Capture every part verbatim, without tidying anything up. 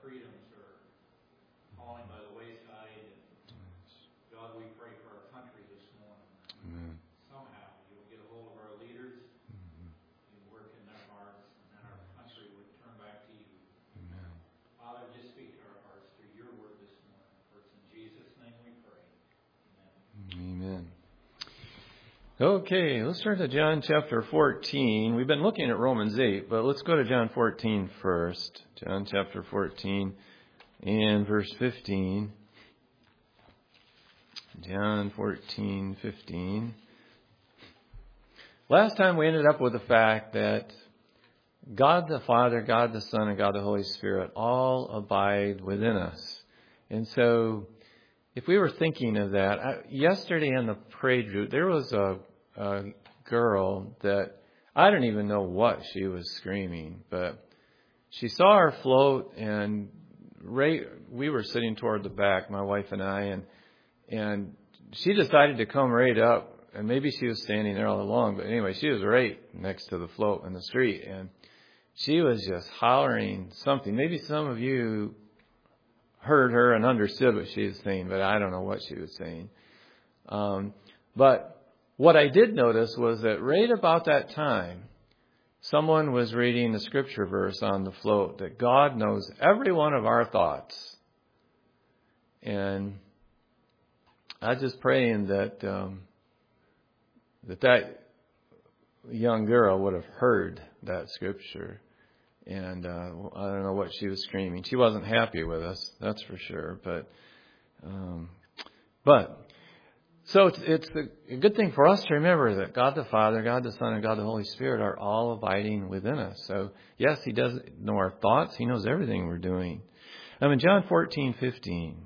freedoms are falling by the wayside. God, we pray for our country this morning. Amen. Somehow you'll get a hold of our leaders, mm-hmm. and work in their hearts, and then our country would turn back to you. Amen. Father, just speak to our hearts through your word this morning. For it's in Jesus' name we pray. Amen. Amen. Okay, let's turn to John chapter fourteen. We've been looking at Romans eight, but let's go to John fourteen first. John chapter fourteen and verse fifteen. John fourteen, fifteen. Last time we ended up with the fact that God the Father, God the Son, and God the Holy Spirit all abide within us. And so, if we were thinking of that, I, yesterday in the parade route, there was a, a girl that I don't even know what she was screaming, but she saw her float, and right, we were sitting toward the back, my wife and I, and and she decided to come right up, and maybe she was standing there all along, but anyway, she was right next to the float in the street, and she was just hollering something. Maybe some of you heard her and understood what she was saying, but I don't know what she was saying. Um, but what I did notice was that right about that time, someone was reading the scripture verse on the float, that God knows every one of our thoughts. And I was just praying that um, that that young girl would have heard that scripture. And uh, I don't know what she was screaming. She wasn't happy with us, that's for sure. But, um, but so it's, it's a good thing for us to remember that God the Father, God the Son, and God the Holy Spirit are all abiding within us. So yes, He does know our thoughts. He knows everything we're doing. I'm in John fourteen, fifteen.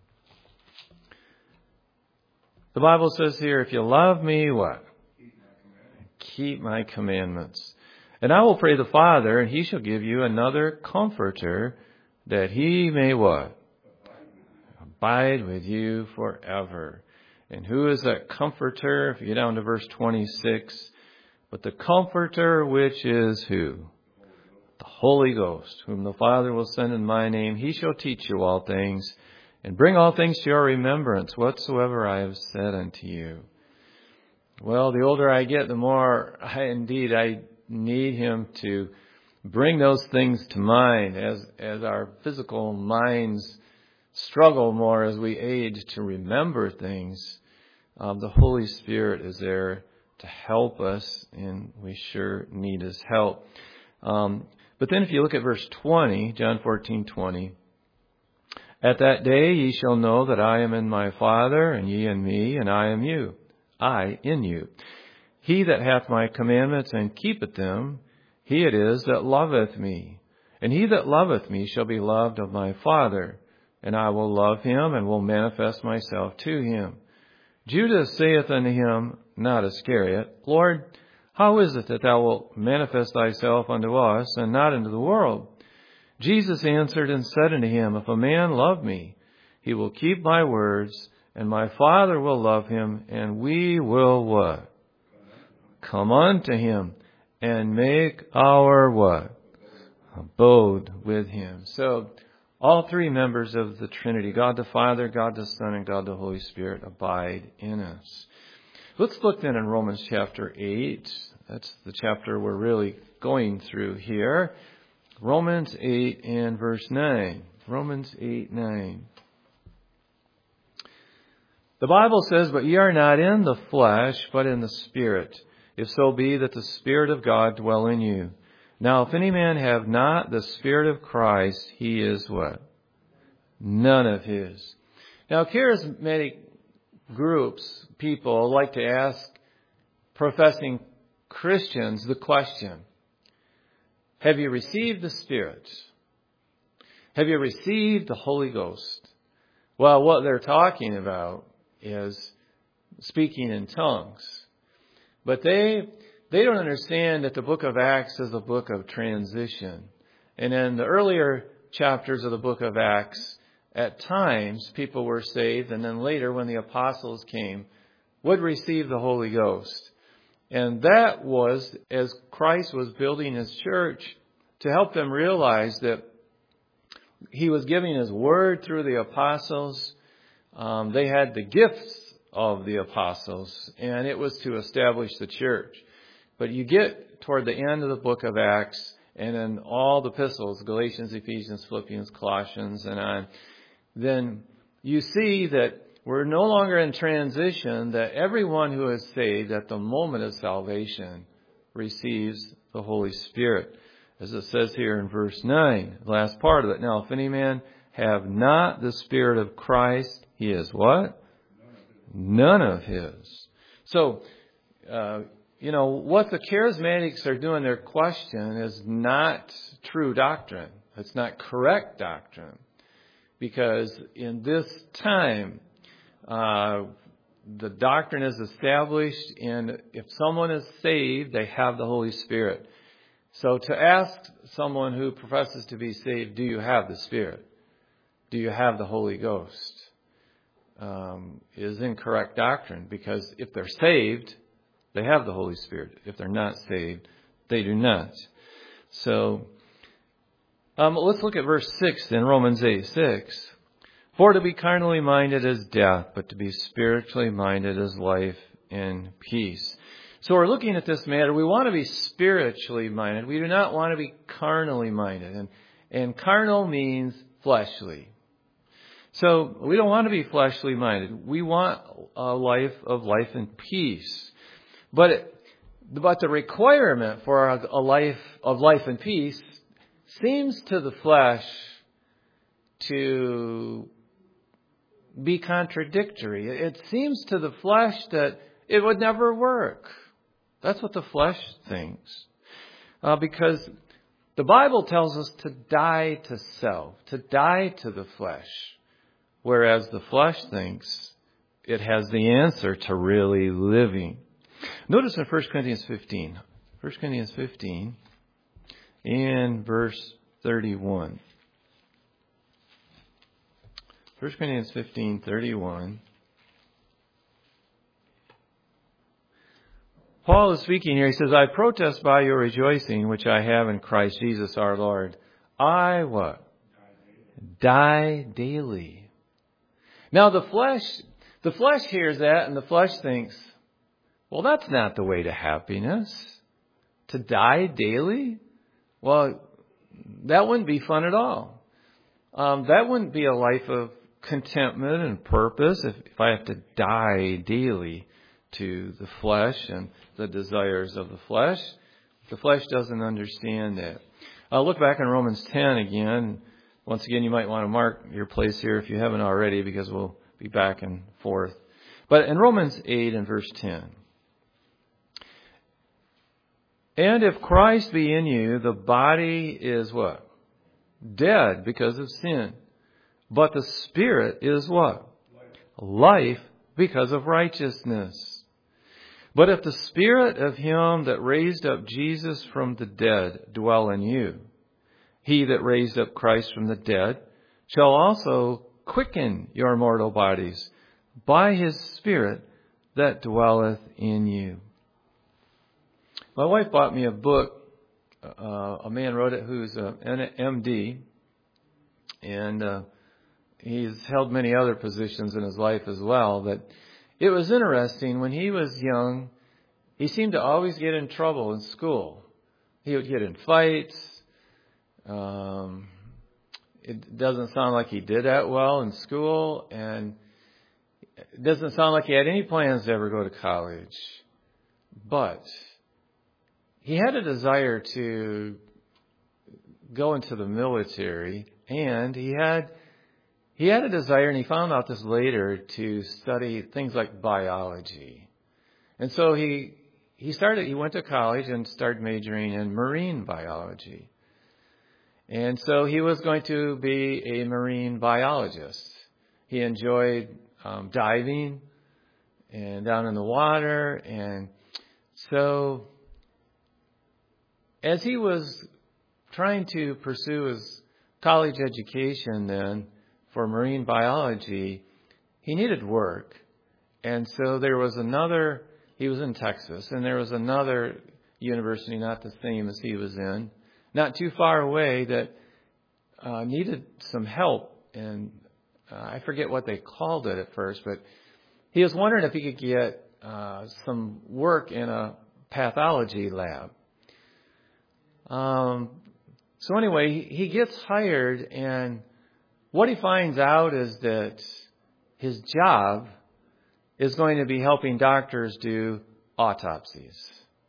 The Bible says here, if you love me, what? Keep my commandments. And I will pray the Father, and He shall give you another Comforter, that He may what? Abide with you forever. And who is that Comforter? If you get down to verse twenty-six, but the Comforter, which is who? The Holy Ghost, whom the Father will send in my name. He shall teach you all things, and bring all things to your remembrance, whatsoever I have said unto you. Well, the older I get, the more I indeed I need Him to bring those things to mind as as our physical minds struggle more as we age to remember things. Um, the Holy Spirit is there to help us, and we sure need His help. Um, but then if you look at verse twenty, John fourteen, twenty, at that day ye shall know that I am in my Father, and ye in me, and I am you, I in you. He that hath my commandments and keepeth them, he it is that loveth me. And he that loveth me shall be loved of my Father, and I will love him, and will manifest myself to him. Judas saith unto him, not Iscariot, Lord, how is it that thou wilt manifest thyself unto us, and not unto the world? Jesus answered and said unto him, if a man love me, he will keep my words, and my Father will love him, and we will what? Come unto him, and make our what? Abode with him. So, all three members of the Trinity, God the Father, God the Son, and God the Holy Spirit, abide in us. Let's look then in Romans chapter eight. That's the chapter we're really going through here. Romans eight and verse nine. Romans eight, nine. The Bible says, but ye are not in the flesh, but in the Spirit, if so be that the Spirit of God dwell in you. Now, if any man have not the Spirit of Christ, he is what? None of his. Now, charismatic groups, people like to ask professing Christians the question, have you received the Spirit? Have you received the Holy Ghost? Well, what they're talking about is speaking in tongues. But they they don't understand that the book of Acts is a book of transition. And in the earlier chapters of the book of Acts, at times people were saved, and then later when the apostles came, would receive the Holy Ghost. And that was as Christ was building His church to help them realize that he was giving his word through the apostles. Um, they had the gifts of the apostles, and it was to establish the church. But you get toward the end of the book of Acts, and in all the epistles, Galatians, Ephesians, Philippians, Colossians, and on, then you see that we're no longer in transition, that everyone who is saved at the moment of salvation receives the Holy Spirit. As it says here in verse nine, the last part of it. Now, if any man have not the Spirit of Christ, he is what? None of his. So, uh, you know, what the charismatics are doing, their question is not true doctrine. It's not correct doctrine. Because in this time, uh, the doctrine is established, and if someone is saved, they have the Holy Spirit. So to ask someone who professes to be saved, do you have the Spirit? Do you have the Holy Ghost? Um, is incorrect doctrine, because if they're saved, they have the Holy Spirit. If they're not saved, they do not. So, um, let's look at verse six in Romans eight six. For to be carnally minded is death, but to be spiritually minded is life and peace. So we're looking at this matter. We want to be spiritually minded. We do not want to be carnally minded. And, and carnal means fleshly. So we don't want to be fleshly minded. We want a life of life and peace. But, it, but the requirement for a life of life and peace seems to the flesh to be contradictory. It seems to the flesh that it would never work. That's what the flesh thinks. Uh, because the Bible tells us to die to self, to die to the flesh. Whereas the flesh thinks it has the answer to really living. Notice in First Corinthians fifteen. First Corinthians fifteen in verse thirty-one. First Corinthians fifteen, thirty-one. Paul is speaking here. He says, I protest by your rejoicing, which I have in Christ Jesus our Lord. I what? Die daily. Now the flesh, the flesh hears that, and the flesh thinks, well, that's not the way to happiness. To die daily? Well, that wouldn't be fun at all. Um, that wouldn't be a life of contentment and purpose if, if I have to die daily to the flesh and the desires of the flesh. The flesh doesn't understand that. I'll look back in Romans ten again. Once again, you might want to mark your place here if you haven't already, because we'll be back and forth. But in Romans eight and verse ten. And if Christ be in you, the body is what? Dead because of sin. But the Spirit is what? Life because of righteousness. But if the Spirit of him that raised up Jesus from the dead dwell in you, he that raised up Christ from the dead shall also quicken your mortal bodies by his Spirit that dwelleth in you. My wife bought me a book. Uh, a man wrote it who's an M D, and uh, he's held many other positions in his life as well. But it was interesting. When he was young, he seemed to always get in trouble in school. He would get in fights. Um, it doesn't sound like he did that well in school, and it doesn't sound like he had any plans to ever go to college. But he had a desire to go into the military, and he had he had a desire, and he found out this later, to study things like biology. And so he he started he went to college and started majoring in marine biology. And so he was going to be a marine biologist. He enjoyed um, diving and down in the water, and so as he was trying to pursue his college education then for marine biology, he needed work. And so there was another, he was in Texas, and there was another university, not the same as he was in, not too far away, that uh, needed some help, and uh, I forget what they called it at first, but he was wondering if he could get uh, some work in a pathology lab. Um, so anyway, he, he gets hired, and what he finds out is that his job is going to be helping doctors do autopsies.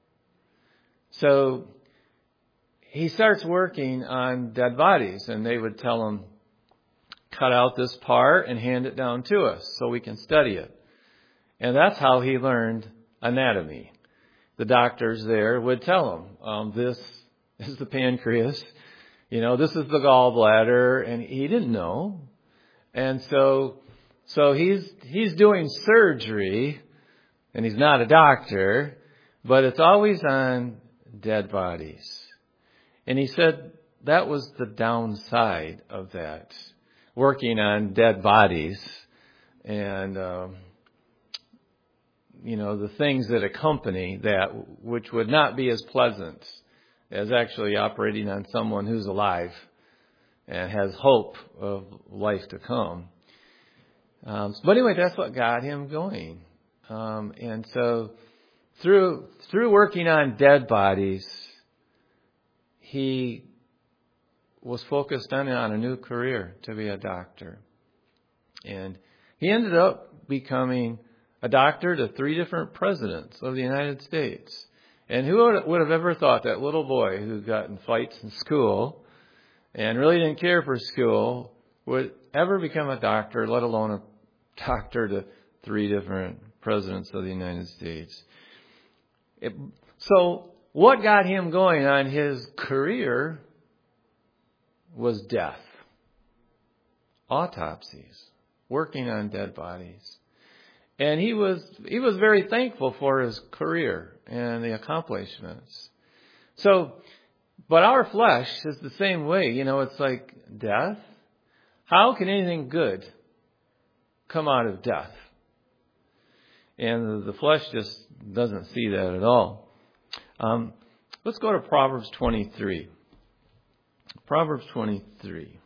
So he starts working on dead bodies, and they would tell him, cut out this part and hand it down to us so we can study it. And that's how he learned anatomy. The doctors there would tell him, um, this is the pancreas, you know, this is the gallbladder, and he didn't know. And so, so he's, he's doing surgery, and he's not a doctor, but it's always on dead bodies. And he said that was the downside of that, working on dead bodies and, um, you know, the things that accompany that, which would not be as pleasant as actually operating on someone who's alive and has hope of life to come. Um, but anyway, that's what got him going. Um, and so through through working on dead bodies, he was focused on, on a new career to be a doctor. And he ended up becoming a doctor to three different presidents of the United States. And who would, would have ever thought that little boy who got in fights in school and really didn't care for school would ever become a doctor, let alone a doctor to three different presidents of the United States. It, so what got him going on his career was death. Autopsies. Working on dead bodies. And he was he was very thankful for his career and the accomplishments. So, but our flesh is the same way. You know, it's like death. How can anything good come out of death? And the flesh just doesn't see that at all. Um, let's go to Proverbs twenty-three. Proverbs twenty-three.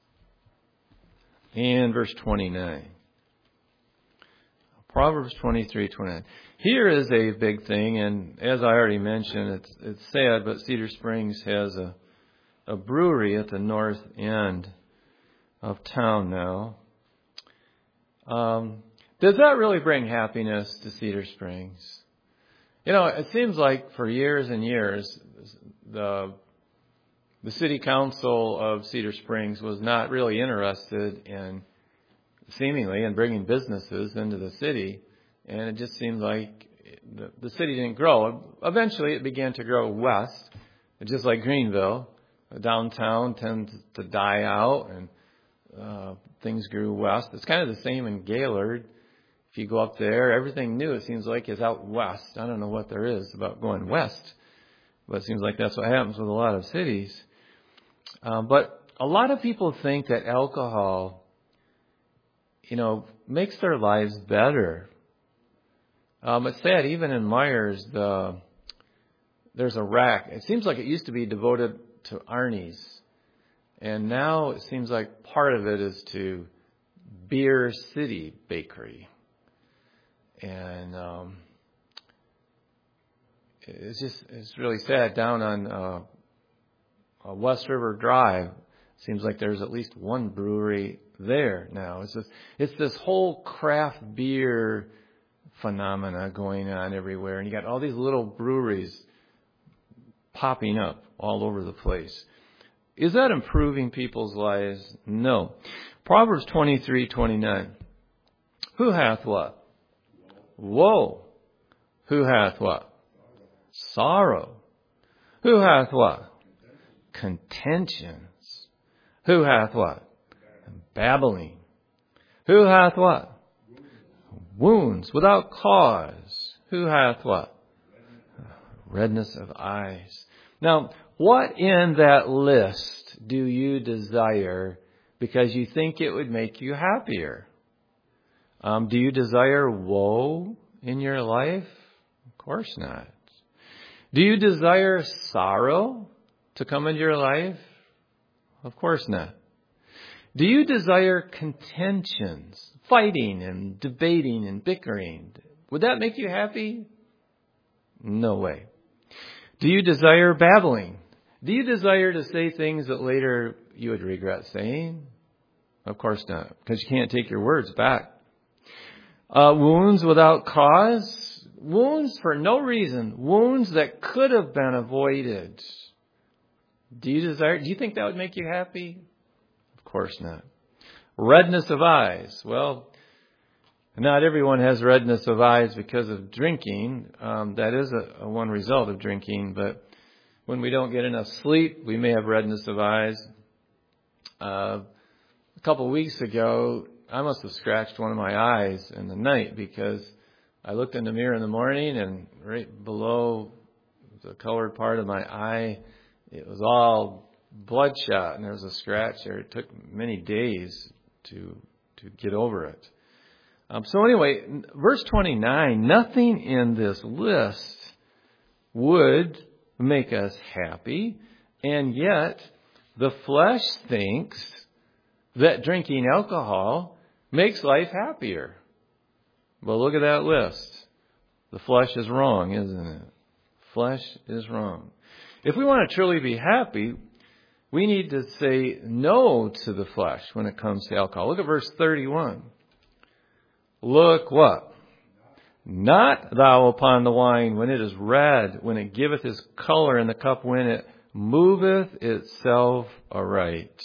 And verse twenty-nine. Proverbs twenty-three, twenty-nine. Here is a big thing, and as I already mentioned, it's it's sad, but Cedar Springs has a a brewery at the north end of town now. Um, does that really bring happiness to Cedar Springs? You know, it seems like for years and years, the the city council of Cedar Springs was not really interested in, seemingly, in bringing businesses into the city, and it just seemed like the, the city didn't grow. Eventually, it began to grow west, just like Greenville. Downtown tends to die out, and uh, things grew west. It's kind of the same in Gaylord. If you go up there, everything new, it seems like, is out west. I don't know what there is about going west, but it seems like that's what happens with a lot of cities. Um, but a lot of people think that alcohol, you know, makes their lives better. Um, it's sad, even in Myers, the, there's a rack. It seems like it used to be devoted to Arnie's. And now it seems like part of it is to Beer City Bakery. And um, it's just, it's really sad. Down on uh, West River Drive, seems like there's at least one brewery there now. It's just, it's this whole craft beer phenomena going on everywhere. And you got all these little breweries popping up all over the place. Is that improving people's lives? No. Proverbs twenty-three, twenty-nine. Who hath what? Woe. Who hath what? Sorrow. Who hath what? Contentions. Who hath what? Babbling. Who hath what? Wounds without cause. Who hath what? Redness of eyes. Now, what in that list do you desire because you think it would make you happier? Um, do you desire woe in your life? Of course not. Do you desire sorrow to come into your life? Of course not. Do you desire contentions, fighting and debating and bickering? Would that make you happy? No way. Do you desire babbling? Do you desire to say things that later you would regret saying? Of course not, because you can't take your words back. Uh, wounds without cause? Wounds for no reason. Wounds that could have been avoided. Do you desire, do you think that would make you happy? Of course not. Redness of eyes. Well, not everyone has redness of eyes because of drinking. Um, that is a, a one result of drinking, but when we don't get enough sleep, we may have redness of eyes. Uh, a couple of weeks ago, I must have scratched one of my eyes in the night because I looked in the mirror in the morning and right below the colored part of my eye, it was all bloodshot and there was a scratch there. It took many days to to get over it. Um, so anyway, verse twenty-nine, nothing in this list would make us happy, and yet the flesh thinks that drinking alcohol makes life happier. Well, look at that list. The flesh is wrong, isn't it? Flesh is wrong. If we want to truly be happy, we need to say no to the flesh when it comes to alcohol. Look at verse thirty-one. Look what? Not thou upon the wine when it is red, when it giveth his color in the cup, when it moveth itself aright.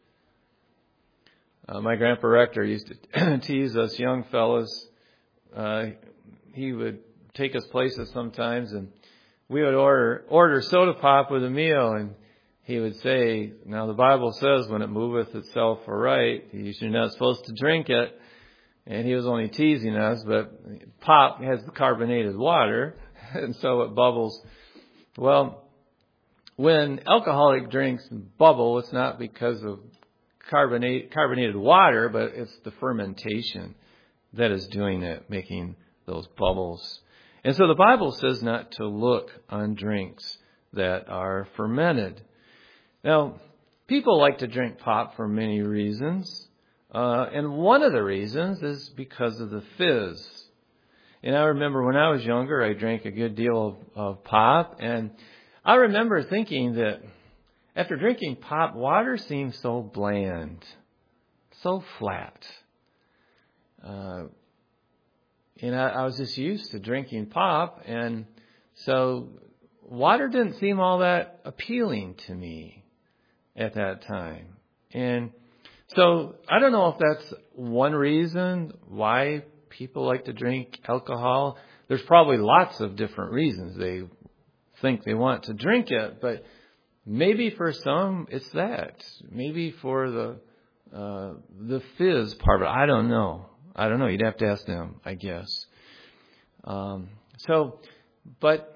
Uh, my grandpa Rector used to tease us young fellas. Uh, he would take us places sometimes, and we would order order soda pop with a meal, and he would say, now the Bible says when it moveth itself aright, you're not supposed to drink it. And he was only teasing us, but pop has the carbonated water, and so it bubbles. Well, when alcoholic drinks bubble, it's not because of carbonate, carbonated water, but it's the fermentation that is doing it, making those bubbles. And so the Bible says not to look on drinks that are fermented. Now, people like to drink pop for many reasons. Uh, and one of the reasons is because of the fizz. And I remember when I was younger, I drank a good deal of, of pop. And I remember thinking that after drinking pop, water seemed so bland, so flat. Uh, and I, I was just used to drinking pop. And so water didn't seem all that appealing to me at that time. And so I don't know if that's one reason why people like to drink alcohol. There's probably lots of different reasons they think they want to drink it, but maybe for some it's that. Maybe for the uh, the fizz part of it. I don't know. I don't know. You'd have to ask them, I guess. Um, so, but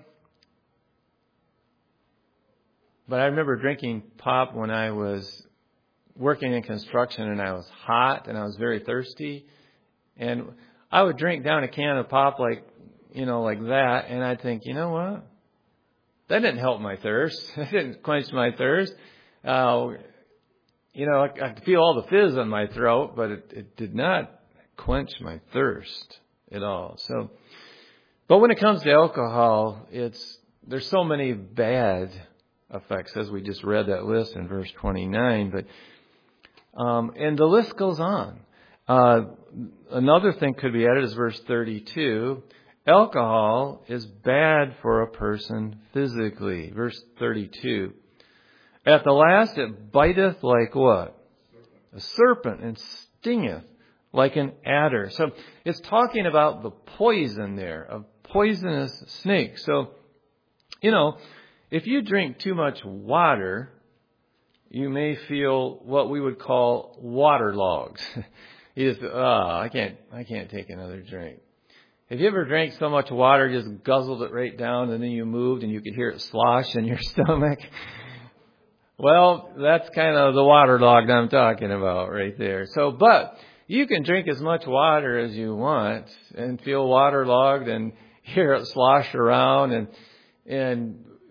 but I remember drinking pop when I was working in construction, and I was hot and I was very thirsty, and I would drink down a can of pop like, you know, like that, and I'd think, you know what? That didn't help my thirst. That didn't quench my thirst. Uh, you know, I, I could feel all the fizz on my throat, but it, it did not quench my thirst at all. So, but when it comes to alcohol, it's there's so many bad effects, as we just read that list in verse twenty-nine, but Um, and the list goes on. Uh, another thing could be added is verse thirty-two. Alcohol is bad for a person physically. Verse thirty-two. At the last it biteth like what? A serpent, and stingeth like an adder. So it's talking about the poison there, a poisonous snake. So, you know, if you drink too much water, you may feel what we would call waterlogged. You just, oh, I can't, I can't take another drink. Have you ever drank so much water, just guzzled it right down, and then you moved and you could hear it slosh in your stomach? Well, that's kind of the waterlogged I'm talking about right there. So, but you can drink as much water as you want and feel waterlogged and hear it slosh around, and, and,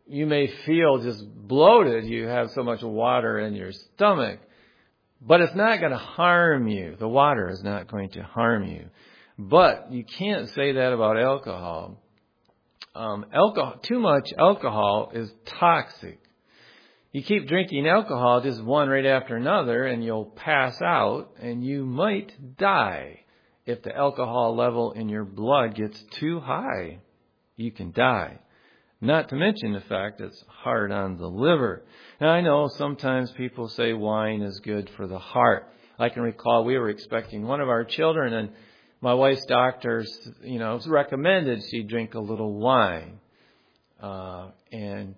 you may feel just bloated. You have so much water in your stomach. But it's not going to harm you. The water is not going to harm you. But you can't say that about alcohol. Um, alcohol, too much alcohol is toxic. You keep drinking alcohol, just one right after another, and you'll pass out, and you might die. If the alcohol level in your blood gets too high, you can die. Not to mention the fact it's hard on the liver. Now, I know sometimes people say wine is good for the heart. I can recall we were expecting one of our children, and my wife's doctor, you know, recommended she drink a little wine. Uh, and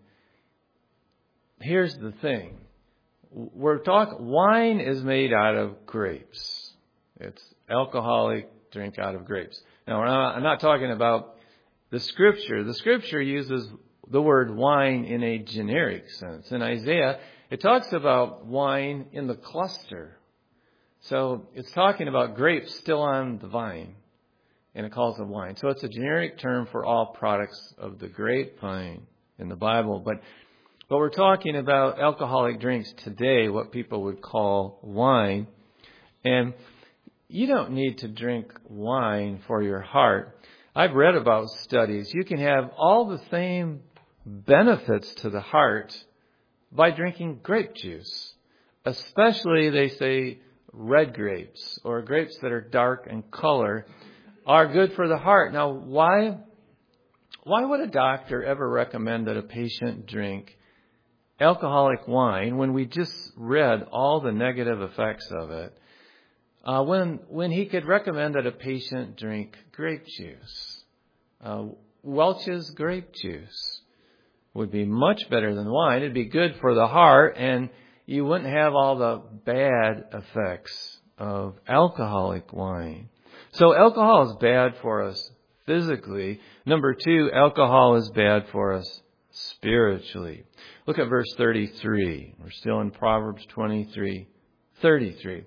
here's the thing. We're talking, wine is made out of grapes. It's alcoholic drink out of grapes. Now, I'm not talking about the Scripture. The Scripture uses the word wine in a generic sense. In Isaiah, it talks about wine in the cluster. So it's talking about grapes still on the vine, and it calls it wine. So it's a generic term for all products of the grapevine in the Bible. But but we're talking about alcoholic drinks today, what people would call wine. And you don't need to drink wine for your heart. I've read about studies. You can have all the same benefits to the heart by drinking grape juice. Especially, they say, red grapes or grapes that are dark in color are good for the heart. Now, why, why would a doctor ever recommend that a patient drink alcoholic wine when we just read all the negative effects of it? Uh, when when he could recommend that a patient drink grape juice. Uh, Welch's grape juice would be much better than wine. It'd be good for the heart, and you wouldn't have all the bad effects of alcoholic wine. So alcohol is bad for us physically. Number two, alcohol is bad for us spiritually. Look at verse thirty-three. We're still in Proverbs twenty-three, thirty-three.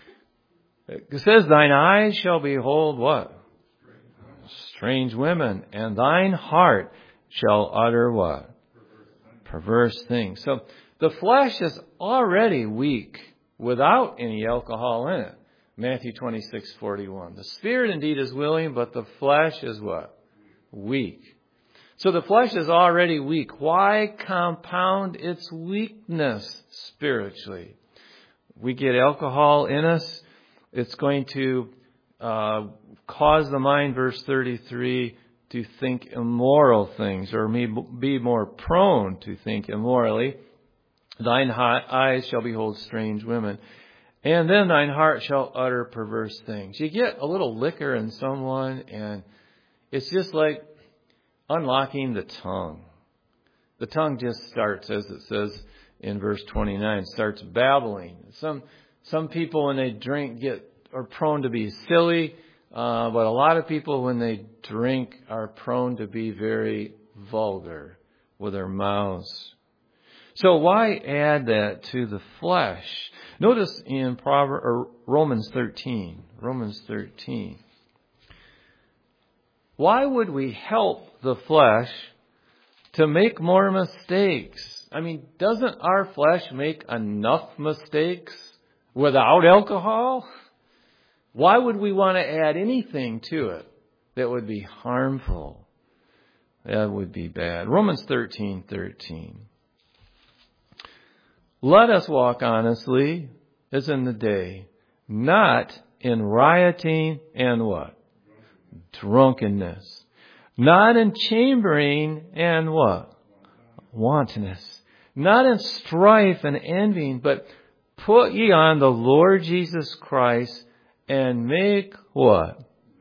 It says, thine eyes shall behold what? Strange women. And thine heart shall utter what? Perverse things. So the flesh is already weak without any alcohol in it. Matthew twenty-six forty-one. The spirit indeed is willing, but the flesh is what? Weak. So the flesh is already weak. Why compound its weakness spiritually? We get alcohol in us. It's going to uh, cause the mind, verse thirty-three, to think immoral things, or be more prone to think immorally. Thine eyes shall behold strange women, and then thine heart shall utter perverse things. You get a little liquor in someone, and it's just like unlocking the tongue. The tongue just starts, as it says in verse twenty-nine, starts babbling. Some some people, when they drink, get are prone to be silly, uh, but a lot of people, when they drink, are prone to be very vulgar with their mouths. So why add that to the flesh? Notice in Proverbs or Romans thirteen. Romans thirteen. Why would we help the flesh to make more mistakes? I mean, doesn't our flesh make enough mistakes without alcohol? Why would we want to add anything to it that would be harmful? That would be bad. Romans thirteen thirteen. Let us walk honestly as in the day, not in rioting and what? Drunkenness. Not in chambering and what? Wantonness. Not in strife and envying, but put ye on the Lord Jesus Christ and make what?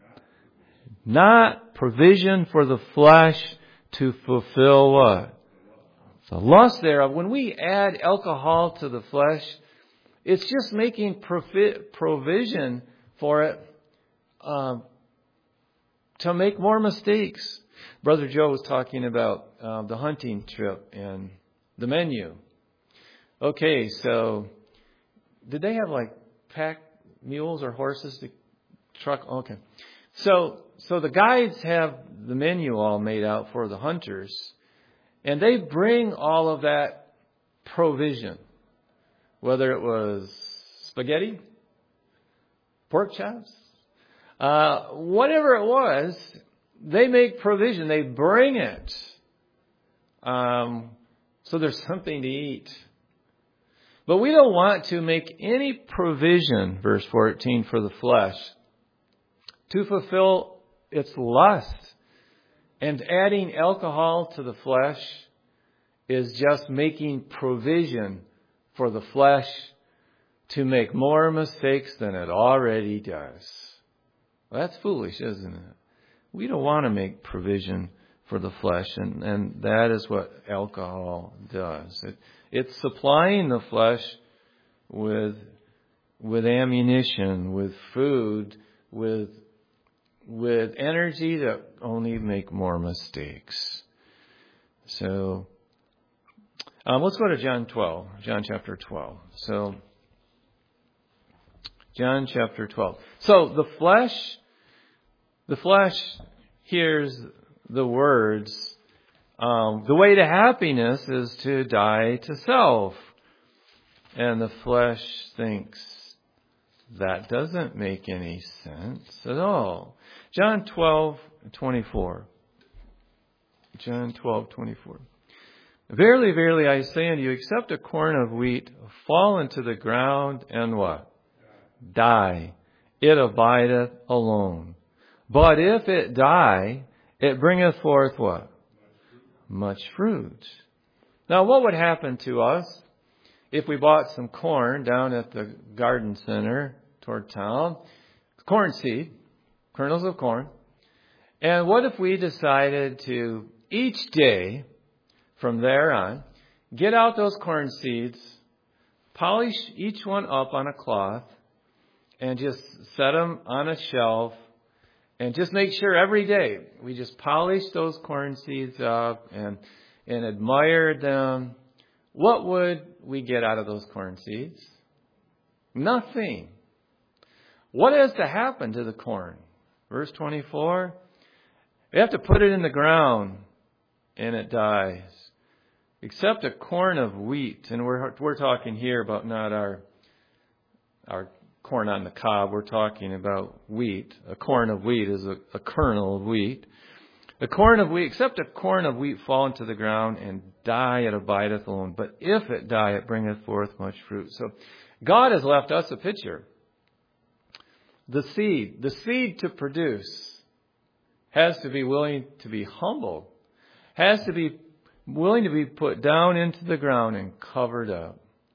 Not provision for the flesh to fulfill what? The lust thereof. When we add alcohol to the flesh, it's just making provi- provision for it um, to make more mistakes. Brother Joe was talking about uh, the hunting trip and the menu. Okay, so did they have like pack mules or horses to truck? Okay. So, so the guides have the menu all made out for the hunters. And they bring all of that provision. Whether it was spaghetti, pork chops, uh, whatever it was, they make provision. They bring it. Um, so there's something to eat. But we don't want to make any provision, verse fourteen, for the flesh to fulfill its lust. And adding alcohol to the flesh is just making provision for the flesh to make more mistakes than it already does. Well, that's foolish, isn't it? We don't want to make provision for the flesh, and, and that is what alcohol does. It, it's supplying the flesh with with ammunition, with food, with with energy to only make more mistakes. So um, let's go to John twelve, John chapter twelve. So John chapter twelve. So the flesh, the flesh hears the words, um, the way to happiness is to die to self. And the flesh thinks that doesn't make any sense at all. John twelve twenty-four. John twelve twenty-four. Verily, verily, I say unto you, except a corn of wheat fall into the ground and what? Die. It abideth alone. But if it die, it bringeth forth what? Much fruit. Now, what would happen to us if we bought some corn down at the garden center toward town? Corn seed, kernels of corn. And what if we decided to each day from there on get out those corn seeds, polish each one up on a cloth, and just set them on a shelf, and just make sure every day we just polish those corn seeds up and and admire them? What would we get out of those corn seeds? Nothing. What has to happen to the corn? Verse twenty-four, we have to put it in the ground and it dies. Except a corn of wheat, and we're we're talking here about not our our corn on the cob, we're talking about wheat. A corn of wheat is a, a kernel of wheat. A corn of wheat, except a corn of wheat fall into the ground and die, it abideth alone. But if it die, it bringeth forth much fruit. So God has left us a picture. The seed, the seed to produce has to be willing to be humbled, has to be willing to be put down into the ground and covered up.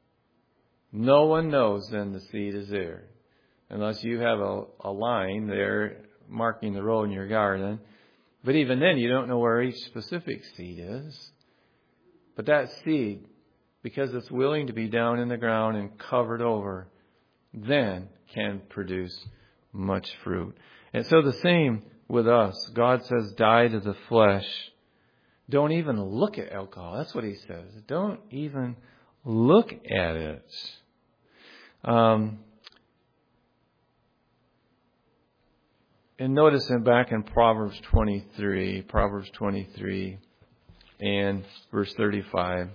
No one knows then the seed is there, unless you have a, a line there marking the row in your garden. But even then, you don't know where each specific seed is. But that seed, because it's willing to be down in the ground and covered over, then can produce much fruit. And so the same with us. God says, die to the flesh. Don't even look at alcohol. That's what he says. Don't even look at it. Um, and notice in back in Proverbs twenty-three, Proverbs twenty-three and verse thirty-five.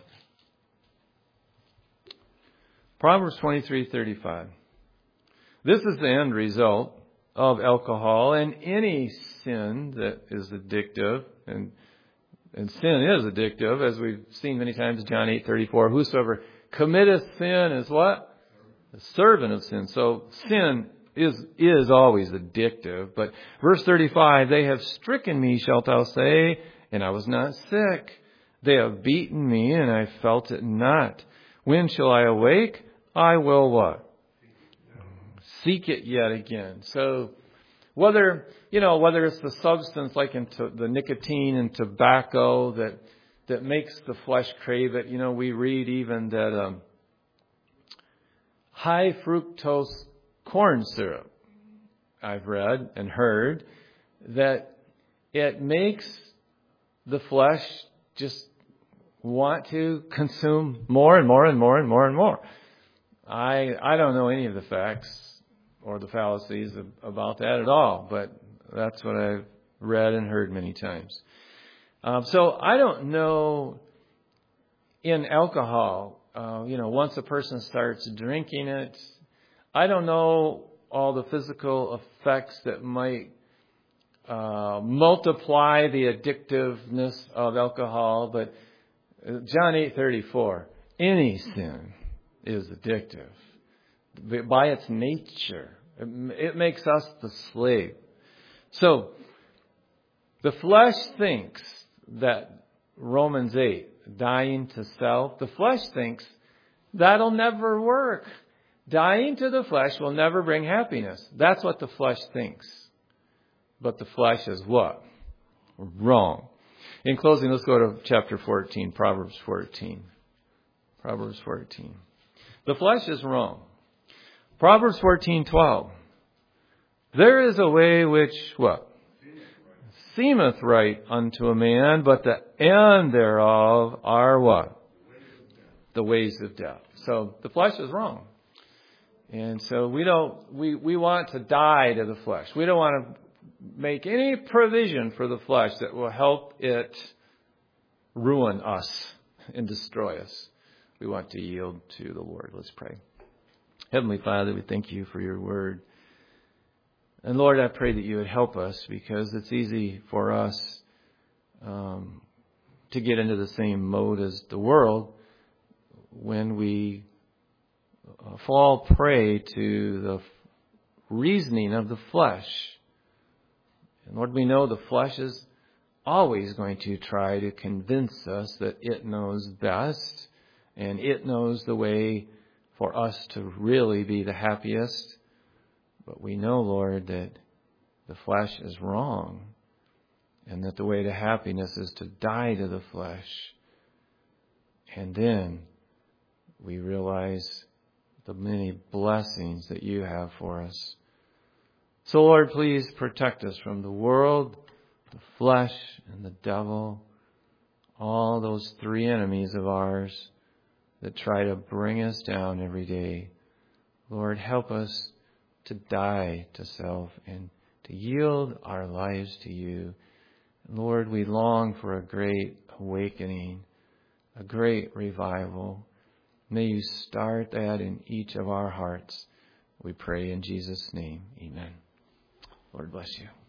Proverbs twenty-three thirty-five. This is the end result of alcohol and any sin that is addictive. And, and sin is addictive, as we've seen many times in John eight thirty-four. Whosoever committeth sin is what? A servant of sin. So sin is is always addictive. But verse thirty-five, they have stricken me, shalt thou say, and I was not sick. They have beaten me, and I felt it not. When shall I awake? I will what? Seek it yet again. So whether, you know, whether it's the substance like into the nicotine and tobacco that that makes the flesh crave it. You know, we read even that um, high fructose corn syrup, I've read and heard, that it makes the flesh just want to consume more and more and more and more and more. I I don't know any of the facts or the fallacies of, about that at all, but that's what I've read and heard many times. Um, so I don't know in alcohol, uh, you know, once a person starts drinking it, I don't know all the physical effects that might uh, multiply the addictiveness of alcohol, but John eight thirty-four, any sin is addictive by its nature. It, it makes us the slave. So the flesh thinks that Romans eight, dying to self, the flesh thinks that'll never work. Dying to the flesh will never bring happiness. That's what the flesh thinks. But the flesh is what? Wrong. In closing, let's go to chapter fourteen, Proverbs fourteen. Proverbs fourteen. The flesh is wrong. Proverbs fourteen twelve. There is a way which, what? Seemeth right unto a man, but the end thereof are what? The ways of death. So the flesh is wrong. And so we don't, we, we want to die to the flesh. We don't want to make any provision for the flesh that will help it ruin us and destroy us. We want to yield to the Lord. Let's pray. Heavenly Father, we thank you for your word. And Lord, I pray that you would help us, because it's easy for us um, to get into the same mode as the world when we uh, fall prey to the reasoning of the flesh. And Lord, we know the flesh is always going to try to convince us that it knows best and it knows the way for us to really be the happiest. But we know, Lord, that the flesh is wrong, and that the way to happiness is to die to the flesh. And then we realize the many blessings that you have for us. So, Lord, please protect us from the world, the flesh, and the devil, all those three enemies of ours that try to bring us down every day. Lord, help us to die to self and to yield our lives to you. Lord, we long for a great awakening, a great revival. May you start that in each of our hearts. We pray in Jesus' name. Amen. Lord bless you.